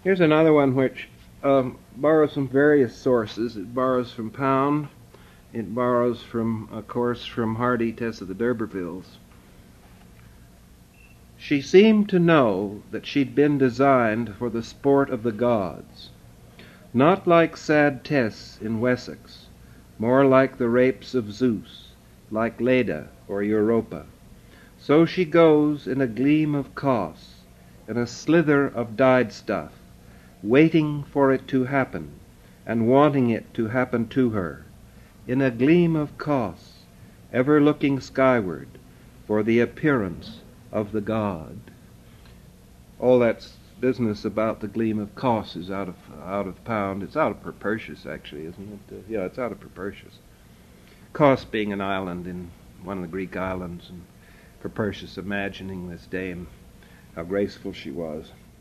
Here's another one which borrows from various sources. It borrows from Pound. It borrows from, of course, from Hardy, Tess of the D'Urbervilles. She seemed to know that she'd been designed for the sport of the gods, not like sad Tess in Wessex, more like the rapes of Zeus, like Leda or Europa. So she goes in a gleam of Cos, in a slither of dyed stuff, waiting for it to happen, and wanting it to happen to her, in a gleam of Cos, ever looking skyward for the appearance of the god. All that business about the gleam of Cos is out of Pound. It's out of Propertius, actually, isn't it? Yeah, it's out of Propertius. Cos being an island in one of the Greek islands, and Propertius imagining this dame, how graceful she was.